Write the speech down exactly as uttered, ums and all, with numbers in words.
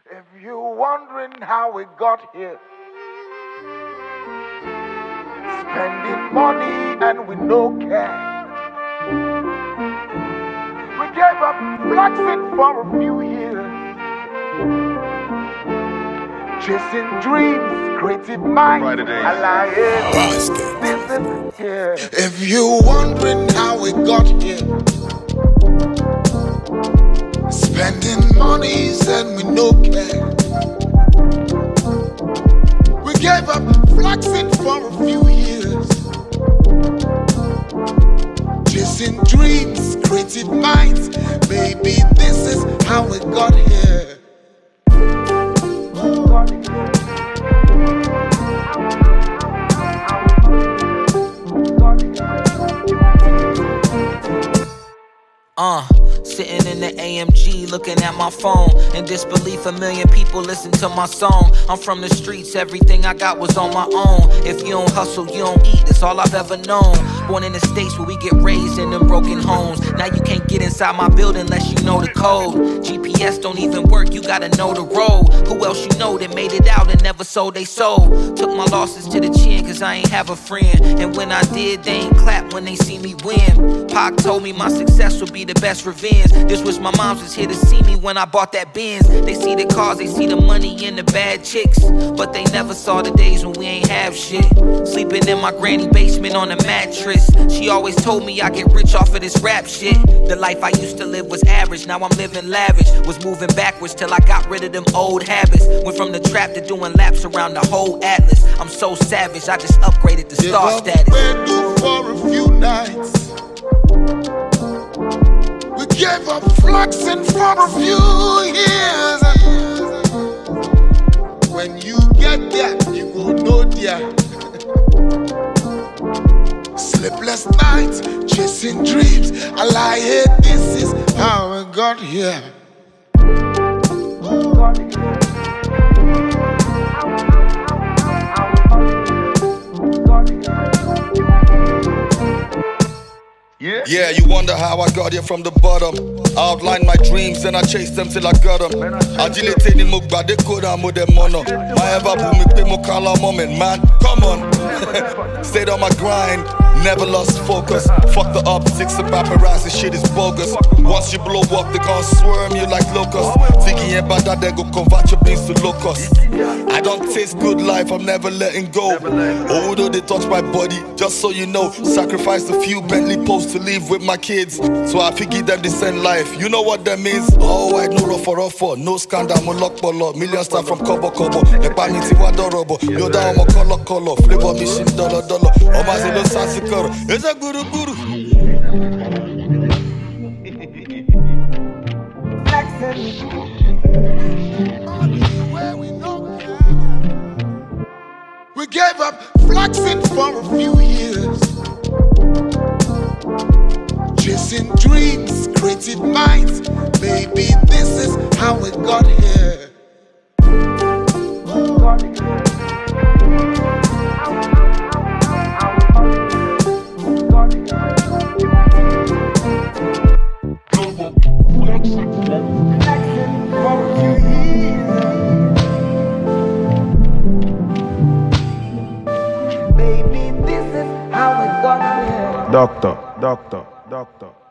If you're wondering how we got here, spending money and we no care. We gave up flexing for a few years, chasing dreams, creative minds, alive. Listen here. If you're wondering how we got here, spending monies and we no care. We gave up flexing for a few years, chasing dreams, creative minds. Baby, this is how we got here. Uh, sitting in the A M G looking at my phone. In disbelief, a million people listen to my song. I'm from the streets, everything I got was on my own. If you don't hustle, you don't eat, that's all I've ever known. Born in the States where we get raised in them broken homes. Now you can't get inside my building unless you know the code. G P S don't even work, you gotta know the road. Who else you know that made it out and never sold they soul? Took my losses to the chin cause I ain't have a friend. And when I did, they ain't clap when they see me win. Pac told me my success would be the best revenge. Just wish my moms was here to see me when I bought that Benz. They see the cars, they see the money and the bad chicks, but they never saw the days when we ain't have shit. Sleeping in my granny basement on a mattress. She always told me I get rich off of this rap shit. The life I used to live was average, now I'm living lavish. Was moving backwards till I got rid of them old habits. Went from the trap to doing laps around the whole atlas. I'm so savage, I just upgraded to star status. For a few nights, we gave up flexing for a few years. When you get there, you go know there. Sleepless nights, chasing dreams. I lie here, this is how I got here. Yeah. yeah, you wonder how I got here from the bottom. I outlined my dreams and I chased them till I got them. Agility ni mugba de koda mo de mono. My ever boom me pe mo kala moment, man. Come on. Stayed on my grind, never lost focus. Fuck the optics, the paparazzi shit is bogus. Once you blow up, they gon' swarm you like locusts. Thinking about that, they go convert your beans to locusts. I don't taste good life, I'm never letting go. Oh, though they touch my body, just so you know. Sacrificed a few Bentley posts to live with my kids, so I figure them the same life. You know what that means? Oh, I no rough for rough for, no scandal, mo lock bolo. Million star from Kobo Kobo. Epa mi ti wa dorobo. Yo da omo color color. Flavor mission dollar dollar. Oma zelo sansi koro. It's a guru guru. We gave up flexing for a few years, chasing dreams, creative minds. Baby, this is how we got here. Doctor, doctor, doctor.